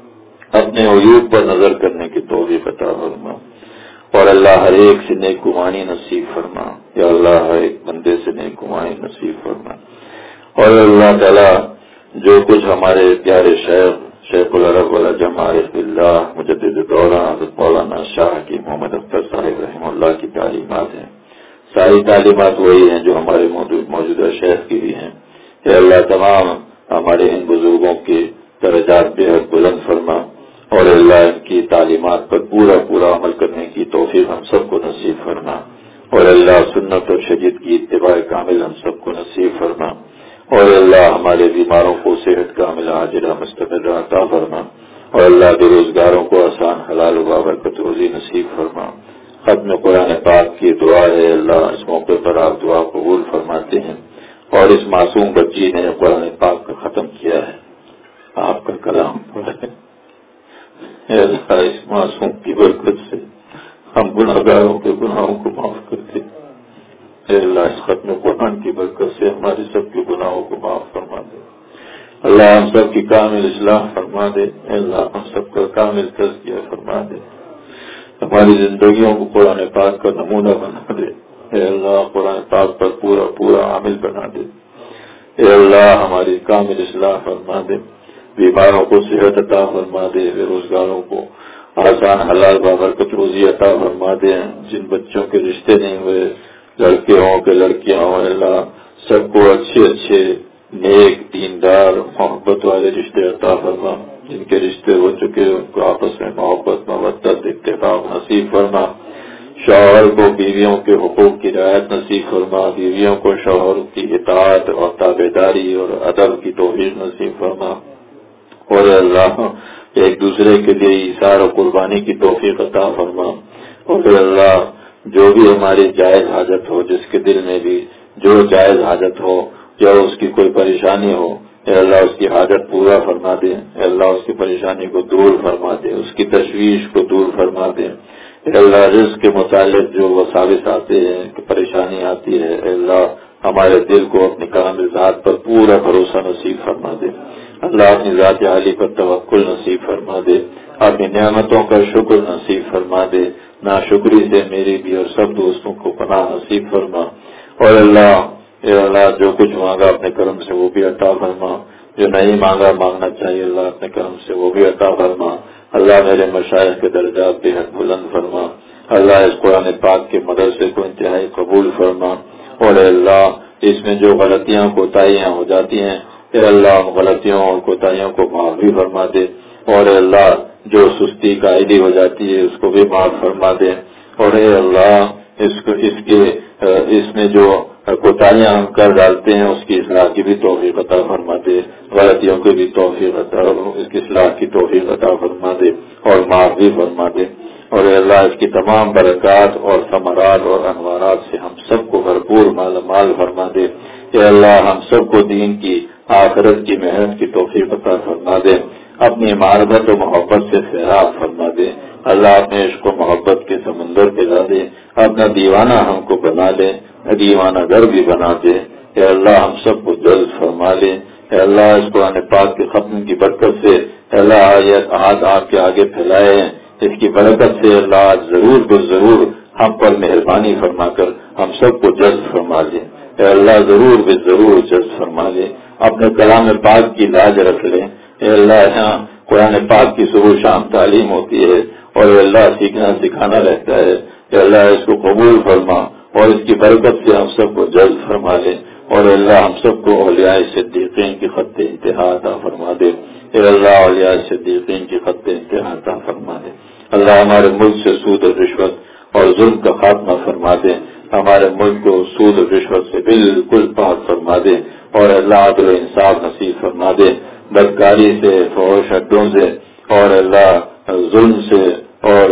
اپنے عیوب پر نظر کرنے کی توفیق عطا فرما، اور اللہ ہر ایک سے نیک گمانی نصیب فرما۔ یا اللہ ہر ایک بندے سے نیک گمانی نصیب فرما، اور اللہ تعالی جو کچھ ہمارے پیارے شیخ شیخ العرب والعجم عارف باللہ مجدد دورہ حضرت مولانا شاہ کی محمد اختر صاحب رحمہ اللہ کی تعلیمات ہیں، ساری تعلیمات وہی ہیں جو ہمارے موجودہ شیخ کی بھی ہیں۔ اے اللہ تمام ہمارے ان بزرگوں کے درجات بے حد بلند فرما، اور اللہ ان کی تعلیمات پر پورا پورا عمل کرنے کی توفیق ہم سب کو نصیب فرما، اور اللہ سنت اور شریعت کی اتباع کامل ہم سب کو نصیب فرما، اور اللہ ہمارے بیماروں کو صحت کامل عاجلہ مستمر عطا فرما، اور اللہ بے روزگاروں کو آسان حلال و بابرکت روزی نصیب فرما۔ ختم قرآن پاک کی دعا ہے، اللہ اس موقع پر آپ دعا قبول فرماتے ہیں، اور اس معصوم بچی نے قرآن پاک کا ختم کیا ہے، آپ کا کلام پڑھا ہے، اے اللہ اس معصوم کی برکت سے ہم گناہگاروں کے گناہوں کو معاف کر دے۔ اے اللہ اس ختم قرآن کی برکت سے ہمارے سب کے گناہوں کو معاف فرما دے، اللہ ہم سب کی کامل اصلاح فرما دے، اے اللہ ہم سب کا کامل تزکیہ فرما دے، ہماری زندگیوں کو قرآن پاک کا نمونہ بنا دے، اے اللہ قرآن پاک پر پورا پورا عامل بنا دے، اے اللہ ہماری کامل اصلاح فرما دے، بیماروں کو صحت عطا فرما دے، بے روزگاروں کو آسان حلال بابرکت روزی عطا فرما دے، جن بچوں کے رشتے نہیں ہوئے، لڑکے ہوں کہ لڑکیاں ہوں، اللہ سب کو اچھے اچھے نیک دیندار محبت والے رشتے عطا فرما، جن کے رشتے ہو چکے ان کو آپس میں محبت مودت اتفاق نصیب فرما، شوہر کو بیویوں کے حقوق کی رعایت نصیب فرما، بیویوں کو شوہر کی اطاعت اور تابعداری اور ادب کی توفیق نصیب فرما، اور اللہ ایک دوسرے کے لیے ایثار و قربانی کی توفیق عطا فرما، اور اللہ جو بھی ہماری جائز حاجت ہو، جس کے دل میں بھی جو جائز حاجت ہو یا اس کی کوئی پریشانی ہو، اے اللہ اس کی حاجت پورا فرما دے، اے اللہ اس کی پریشانی کو دور فرما دے، اس کی تشویش کو دور فرما دے، اے اللہ رزق کے متعلق جو وساوس آتے ہیں کہ پریشانی آتی ہے، اے اللہ ہمارے دل کو اپنے کامل ذات پر پورا بھروسہ نصیب فرما دے، اللہ اپنی ذات عالی پر توکل نصیب فرما دے، اپنی نعمتوں کا شکر نصیب فرما دے، ناشکری سے میری بھی اور سب دوستوں کو پناہ نصیب فرما، اور اللہ اے اللہ جو کچھ مانگا اپنے کرم سے وہ بھی عطا فرما، جو نہیں مانگا مانگنا چاہیے اللہ اپنے کرم سے وہ بھی عطا فرما، اللہ میرے مشائخ کے درجات بھی حق بلند فرما، اللہ اس قرآن پاک کے مدرسے کو انتہائی قبول فرما، اور اے اللہ اس میں جو غلطیاں کوتاہیاں ہو جاتی ہیں اے اللہ ان غلطیوں اور کوتاہیوں کو معاف بھی فرما دے، اور اے اللہ جو سستی قائدی ہو جاتی ہے اس کو بھی معاف فرما دے، اور اے اللہ اس کو اس کے اس میں جو کوتاہیاں ہم کر ڈالتے ہیں اس کی اصلاح کی بھی توفیق عطا فرما دے، غلطیوں کی بھی توفیق عطا اس کی اصلاح کی توفیق عطا فرما دے اور معاف بھی فرما دے، اور اے اللہ اس کی تمام برکات اور ثمرات اور انوارات سے ہم سب کو بھرپور مال مال فرما دے، اے اللہ ہم سب کو دین کی آخرت کی محنت کی توفیق عطا فرما دے، اپنی معرفت و محبت سے سیراب فرما دے، اللہ اپنے عشق و محبت کے سمندر پلا دے، اپنا دیوانہ ہم کو بنا لے، دیوانہ گھر بھی بنا دے، اے اللہ ہم سب کو جلد فرما لے، اے اللہ اس قرآن پاک کے ختم کی برکت سے اے اللہ آیت ہاتھ آپ کے آگے پھیلائے ہیں، اس کی برکت سے اللہ ضرور بے ضرور ہم پر مہربانی فرما کر ہم سب کو جلد فرما لے، اے اللہ ضرور بے ضرور جلد فرما لے، اپنے کلام پاک کی لاج رکھ لے، اے اللہ یہاں قرآن پاک کی صبح شام تعلیم ہوتی ہے اور اے اللہ سیکھنا سکھانا رہتا ہے، اے اللہ اس کو قبول فرما اور اس کی برکت سے ہم سب کو جلد فرما لے، اور اے اللہ ہم سب کو اولیاء صدیقین کی خط انتہا عطا فرما دے، اے اللہ اولیاء صدیقین کی خط انتہا عطا فرما دے، اللہ ہمارے ملک سے سود و رشوت اور ظلم کا خاتمہ فرما دے، ہمارے ملک کو سود و رشوت سے بالکل پاک فرما دے، اور اللہ عدل و انصاف نصیب فرما دے، بدکاری سے فحش اڈوں سے اور اللہ ظلم سے اور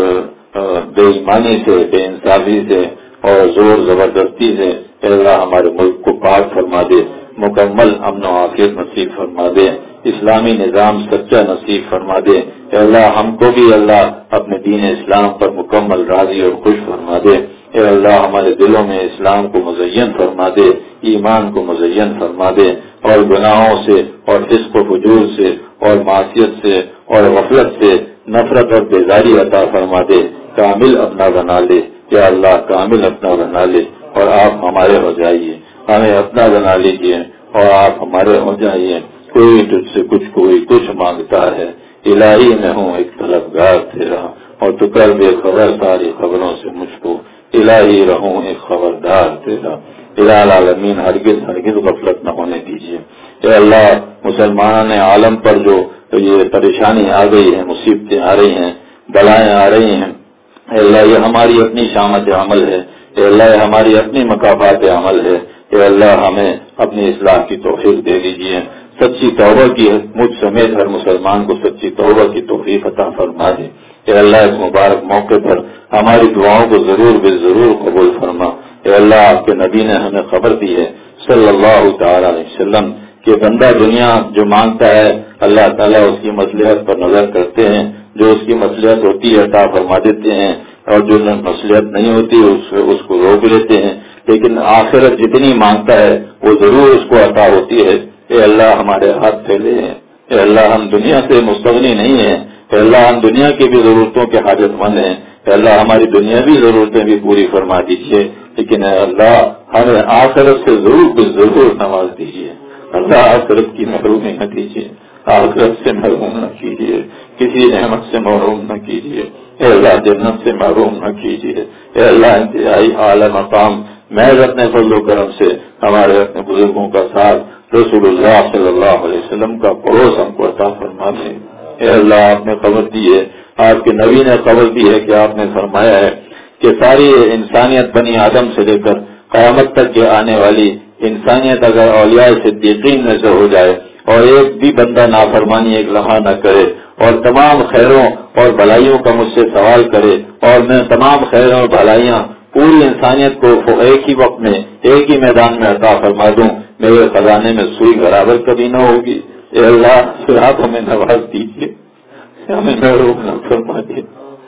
بے ایمانی سے بے انصافی سے اور زور زبردستی سے اے اللہ ہمارے ملک کو پاک فرما دے، مکمل امن و عافیت نصیب فرما دے، اسلامی نظام سچا نصیب فرما دے، اے اللہ ہم کو بھی اللہ اپنے دین اسلام پر مکمل راضی اور خوش فرما دے، اے اللہ ہمارے دلوں میں اسلام کو مزین فرما دے، ایمان کو مزین فرما دے، اور گناہوں سے اور فسق و فجور سے اور معصیت سے اور غفلت سے نفرت اور بیزاری عطا فرما دے، کامل اپنا بنا لے، یا اللہ کامل اپنا بنا لے اور آپ ہمارے ہو جائیے، ہمیں اپنا بنا لیجیے اور آپ ہمارے ہو جائیے، کوئی تجھ سے کچھ کوئی کچھ مانگتا ہے، الہی میں ہوں ایک طلبگار تیرا، اور تو کر بے خبر ساری خبروں سے مجھ کو، الہی رہوں ایک خبردار تیرا، الہ العالمین ہرگز ہرگز غفلت نہ ہونے دیجیے، اے اللہ مسلمان عالم پر جو یہ پریشانی آ گئی ہے، مصیبتیں آ رہی ہیں، بلائیں آ رہی ہیں، اے اللہ یہ ہماری اپنی شامت عمل ہے، اے اللہ یہ ہماری اپنی مقافات عمل ہے، اے اللہ ہمیں اپنی اصلاح کی توفیق دے دیجیے، سچی توبہ کی مجھ سمیت ہر مسلمان کو سچی توبہ کی توفیق عطا فرما دے، اے اللہ اس مبارک موقع پر ہماری دعاؤں کو ضرور بے ضرور قبول فرما، اے اللہ آپ کے نبی نے ہمیں خبر دی ہے صلی اللہ تعالی علیہ وسلم کہ بندہ دنیا جو مانگتا ہے اللہ تعالیٰ اس کی مصلحت پر نظر کرتے ہیں، جو اس کی مصلحت ہوتی ہے عطا فرما دیتے ہیں، اور جو مصلحت نہیں ہوتی اس, اس کو روک لیتے ہیں، لیکن آخرت جتنی مانگتا ہے وہ ضرور اس کو عطا ہوتی ہے، اے اللہ ہمارے ہاتھ پھیلے ہیں، اے اللہ ہم دنیا سے مستغنی نہیں ہیں، اے اللہ ہم دنیا کی بھی ضرورتوں کے حاجت مند ہیں، اے اللہ ہماری دنیاوی ضرورتیں بھی پوری فرما دیجیے، لیکن اے اللہ ہمیں آخرت سے ضرور بھی ضرور نواز دیجیے، اللہ آخرت کی محرومی نہ دیجیے، آخرت سے محروم نہ کیجیے، کسی نعمت سے محروم نہ کیجیے، اے اللہ جنت سے محروم نہ کیجیے، اے اللہ انتہائی اعلی مقام محض اپنے فضل و کرم سے ہمارے اپنے بزرگوں کا ساتھ رسول اللہ صلی اللہ علیہ وسلم کا پڑوس ہم کو عطا فرما دے، اے اللہ آپ نے خبر دی ہے، آپ کے نبی نے خبر دی ہے کہ آپ نے فرمایا ہے کہ ساری انسانیت بنی آدم سے لے کر قیامت تک کے آنے والی انسانیت اگر اولیاء صدیقین میں سے ہو جائے اور ایک بھی بندہ نافرمانی ایک لمحہ نہ کرے اور تمام خیروں اور بھلائیوں کا مجھ سے سوال کرے اور میں تمام خیروں اور بھلائیاں پوری انسانیت کو ایک ہی وقت میں ایک ہی میدان میں عطا فرما دوں، میرے خزانے میں سوئی برابر کبھی نہ ہوگی، اے اللہ پھر آپ ہمیں نواز دیجیے، ہمیں محروم نہ فرما دیے،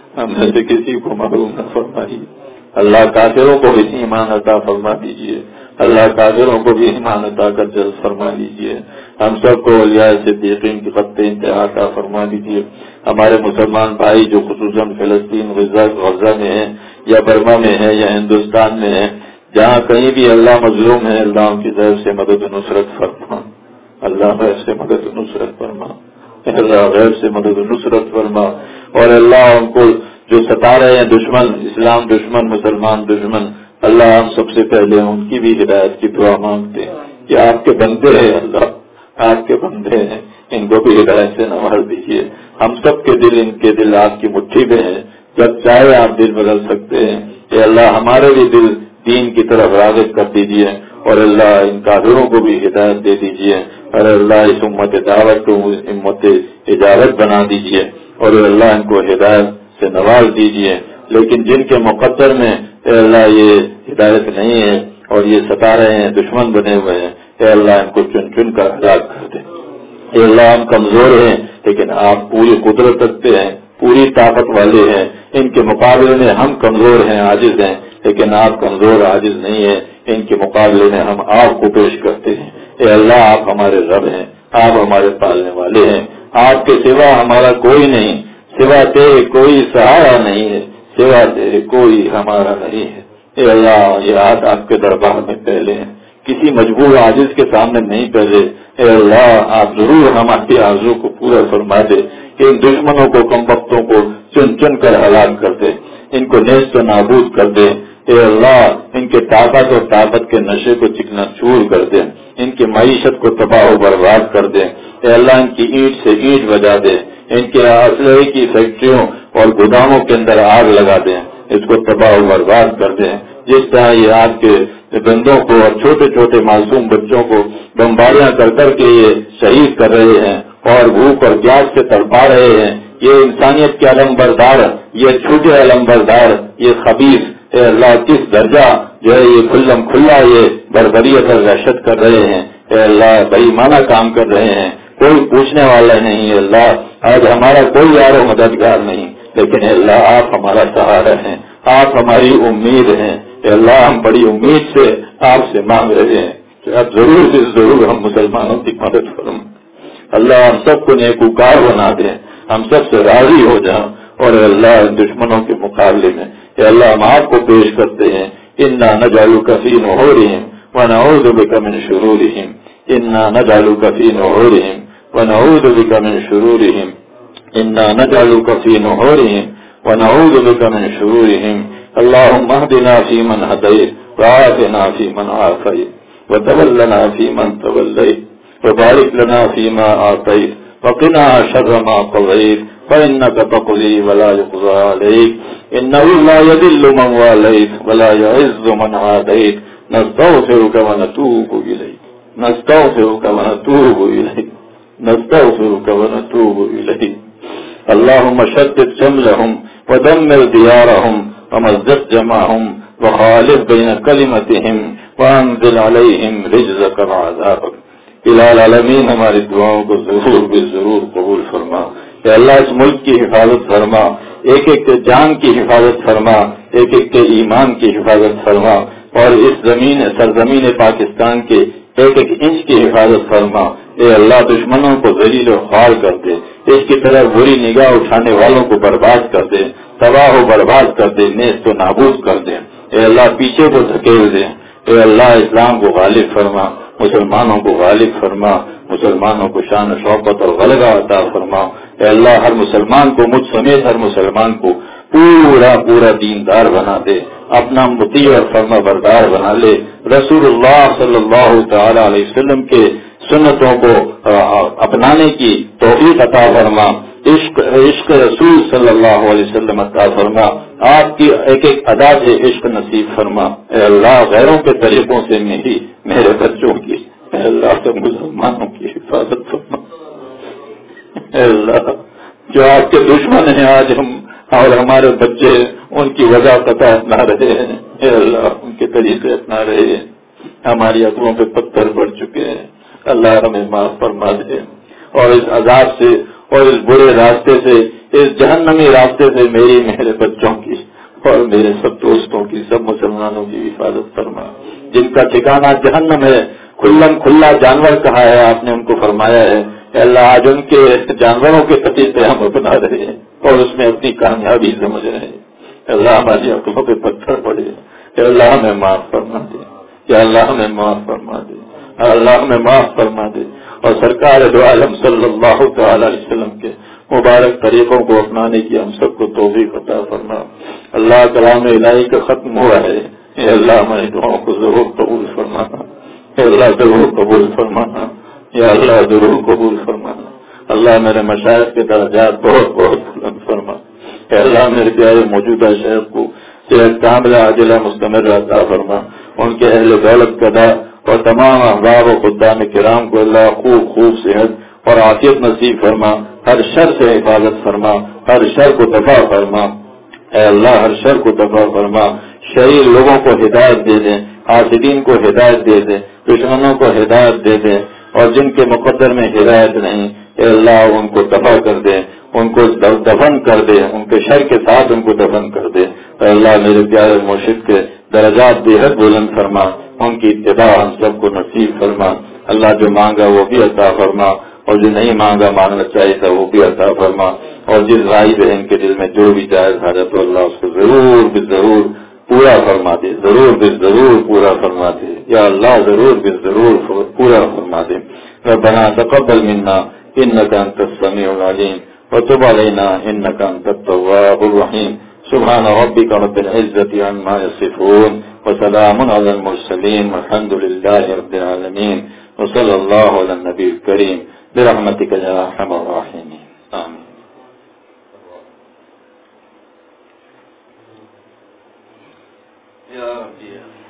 ہم میں سے کسی کو محروم نہ فرمائیے. اللہ کافروں کو بھی ایمان عطا فرما دیجیے. اللہ کافروں کو بھی ایمان عطا کر جلد فرما دیجیے. ہم سب کو اولیاء صدیقین کی خط انتہا عطا فرما دیجیے. ہمارے مسلمان بھائی جو خصوصاً فلسطین غزہ میں ہیں یا برما میں ہیں یا ہندوستان میں ہیں، جہاں کہیں بھی اللہ مظلوم ہے، اللہ ان کی طرف سے مدد و نصرت فرما. اللہ غیب سے مدد و نصرت فرما. اللہ غیب سے مدد و نصرت فرما. اور اللہ ان کو جو ستا رہے ہیں دشمن، اسلام دشمن، مسلمان دشمن، اللہ ہم سب سے پہلے ان کی بھی ہدایت کی دعا مانگتے ہیں کہ آپ کے بندے ہیں، اللہ آپ کے بندے ہیں، ان کو بھی ہدایت سے نواز دیجیے. ہم سب کے دل، ان کے دل آپ کی مٹھی میں ہیں، جب چاہے آپ دل بدل سکتے ہیں. کہ اللہ ہمارے بھی دل دین کی طرف راغب کر دیجیے، اور اللہ ان کافروں کو بھی ہدایت دے دیجیے. اور اللہ اس امت دعوت کو امت اجابت بنا دیجیے، اور اللہ ان کو ہدایت سے نواز دیجیے. لیکن جن کے مقدر میں اے اللہ یہ ہدایت نہیں ہے اور یہ ستا رہے ہیں، دشمن بنے ہوئے ہیں، اے اللہ ان کو چن چن کر ہلاک کر دیں. اے اللہ ہم کمزور ہیں لیکن آپ پوری قدرت رکھتے ہیں، پوری طاقت والے ہیں. ان کے مقابلے میں ہم کمزور ہیں، عاجز ہیں، لیکن آپ کمزور عاجز نہیں ہیں. ان کے مقابلے میں ہم آپ کو پیش کرتے ہیں. اے اللہ آپ ہمارے رب ہیں، آپ ہمارے پالنے والے ہیں. آپ کے سوا ہمارا کوئی نہیں، سوا تیرے کوئی سہارا نہیں ہے، سوا تیرے کوئی ہمارا نہیں ہے. اے اللہ یہ ہاتھ آپ کے دربار میں پہلے ہیں، کسی مجبور عاجز کے سامنے نہیں پہلے. اے اللہ آپ ضرور ہماری آرزو کو پورا فرما دے کہ ان دشمنوں کو، کم وقتوں کو چن چن کر ہلاک کر دے، ان کو نیست و نابود کر دے. اے اللہ ان کے طاقت اور طاقت کے نشے کو چکنا چور کر دے، ان کی معیشت کو تباہ و برباد کر دے. اے اللہ ان کی اینٹ سے اینٹ بجا دے، ان کے اسلحے کی فیکٹریوں اور گوداموں کے اندر آگ لگا دیں، اس کو تباہ و برباد کر دیں. جس طرح یہ آپ کے بندوں کو اور چھوٹے چھوٹے معصوم بچوں کو بمباریاں کر کر کے یہ شہید کر رہے ہیں اور بھوک اور پیاس سے تڑپا رہے ہیں، یہ انسانیت کے علم بردار، یہ چھوٹے علم بردار، یہ خبیث اے اللہ کس درجہ جو ہے یہ کھلم کھلا یہ بربریت اور وحشت کر رہے ہیں. اے اللہ بےایمانہ کام کر رہے ہیں، کوئی پوچھنے والا نہیں. اے اللہ آج ہمارا کوئی یار و مددگار نہیں، لیکن اے اللہ آپ ہمارا سہارا ہیں، آپ ہماری امید ہیں. اے اللہ ہم بڑی امید سے آپ سے مانگ رہے ہیں کہ اب ضرور سے ضرور ہم مسلمانوں کی مدد فرمائیں. اللہ ہم سب کو نیکوکار بنا دیں، ہم سب سے راضی ہو جائیں. اور اے اللہ دشمنوں کے مقابلے میں اے اللہ ہم آپ کو پیش کرتے ہیں. انا نجعلک فی نحورہم ونعوذ بک من شرورہم، انا نجعلک فی نحورہم ونعوذ بک من شرورہم، انا نجعلک فی نحورہم ونعوذ بک من شرورہم. اللهم اهدنا فيمن هديت وعافنا فيمن عافيت وتولنا فيمن توليت وبارك لنا فيما أعطيت وقنا شر ما قضيت فإنك تقضي ولا يقضى عليك إنه لا يذل من واليت ولا يعز من عاديت. نستغفرك ونتوب إليك نستغفرك ونتوب إليك نستغفرك ونتوب إليك. اللهم شتت شملهم ودمر ديارهم ومزق جمعهم وخالف بين كلمتهم وانزل عليهم رجزك وعذابك. الہ العالمین ہماری دعاؤں کو ضرور بھی ضرور قبول فرما. کہ اللہ اس ملک کی حفاظت فرما، ایک ایک کے جان کی حفاظت فرما، ایک ایک کے ایمان کی حفاظت فرما، اور اس زمین سرزمین پاکستان کے ایک ایک انچ کی حفاظت فرما. اے اللہ دشمنوں کو ذلیل و خوار کر دے، اس کی طرح بری نگاہ اٹھانے والوں کو برباد کر دے، تباہ و برباد کر دے، نیست و نابود کر دے. اے اللہ پیچھے کو دھکیل دے. اے اللہ اسلام کو غالب فرما، مسلمانوں کو غالب فرما، مسلمانوں کو شان و شوکت اور غلبہ عطا فرما. اے اللہ ہر مسلمان کو، مجھ سمیت ہر مسلمان کو پورا پورا دیندار بنا دے، اپنا مطیع اور فرما بردار بنا لے. رسول اللہ صلی اللہ تعالی علیہ وسلم کے سنتوں کو اپنانے کی توفیق عطا فرما. عشق عشق رسول صلی اللہ علیہ وسلم عطا فرما. آپ کی ایک ایک ادا سے عشق نصیب فرما. اے اللہ غیروں کے طریقوں سے میری میرے بچوں کی، اے اللہ سب مسلمانوں کی حفاظت فرما. اے اللہ جو آپ کے دشمن ہیں آج ہم اور ہمارے بچے ان کی وجہ قطع اپنا رہے ہیں، اے اللہ ان کے طریقے اپنا رہے ہیں، ہماری عقلوں پہ پتھر پڑ چکے ہیں. اللہ ہمیں معاف فرما دے اور اس عذاب سے اور اس برے راستے سے، اس جہنمی راستے سے میری، میرے بچوں کی اور میرے سب دوستوں کی، سب مسلمانوں کی حفاظت فرما، جن کا ٹھکانہ جہنم ہے، کھلم کھلا جانور کہا ہے آپ نے ان کو، فرمایا ہے اے اللہ آج ان کے جانوروں کے پتی سے ہم اپنا رہے ہیں اور اس میں اپنی کامیابی سمجھ رہے ہیں۔ اے اللہ ہماری عقلوں پہ پتھر پڑے، اے اللہ ہمیں معاف فرما دے، یا اللہ ہمیں معاف فرما دے، اے اللہ ہمیں معاف فرما دے، اور سرکار دو عالم صلی اللہ تعالی علیہ وسلم کے مبارک طریقوں کو اپنانے کی ہم سب کو توفیق عطا فرما۔ اللہ کلام الہی کا ختم ہوا ہے، اے اللہ ہماری دعاؤں کو ضرور قبول فرمانا، اے اللہ ضرور قبول فرمانا، یا اللہ ضرور قبول فرمانا۔ اللہ میرے مشائخ کے درجات بہت بہت بلند فرما، اے اللہ میرے پیارے موجودہ شیخ کو صحت کاملہ عاجلہ مستمر عطا فرما، ان کے اہل دولت قدا اور تمام احباب و خدام کرام کو اللہ خوب خوب صحت اور عافیت نصیب فرما، ہر شر سے حفاظت فرما، ہر شر کو دفع فرما، اے اللہ ہر شر کو دفع فرما، شریر لوگوں کو ہدایت دے دیں، حاسدین کو ہدایت دے دیں، دشمنوں کو ہدایت دے دیں، اور جن کے مقدر میں ہدایت نہیں اے اللہ ان کو دفع کر دے، ان کو دفن کر دے، ان کے شر کے ساتھ ان کو دفن کر دے۔ اے اللہ میرے پیارے مرشد کے درجات بے حد بلند فرما، ان کی اتباع ہم سب کو نصیب فرما۔ اللہ جو مانگا وہ بھی عطا فرما، اور جو نہیں مانگا مانگنا چاہیے تھا وہ بھی عطا فرما، اور جس بھائی بہن کے دل میں جو بھی جائز حاجت ہو اللہ اس کو ضرور بھی ضرور پورا فرما دے، ضرور بھی ضرور پورا فرما دے، یا اللہ ضرور بھی ضرور پورا فرما دے۔ ربنا تقبل منا انك انت السميع العليم وتب علينا انك انت التواب الرحيم۔ سبحان ربك رب العزة عما يصفون وسلام على المرسلين والحمد لله رب العالمين وصلى الله على النبي الكريم برحمتك يا ارحم الراحمين آمين۔ يا رب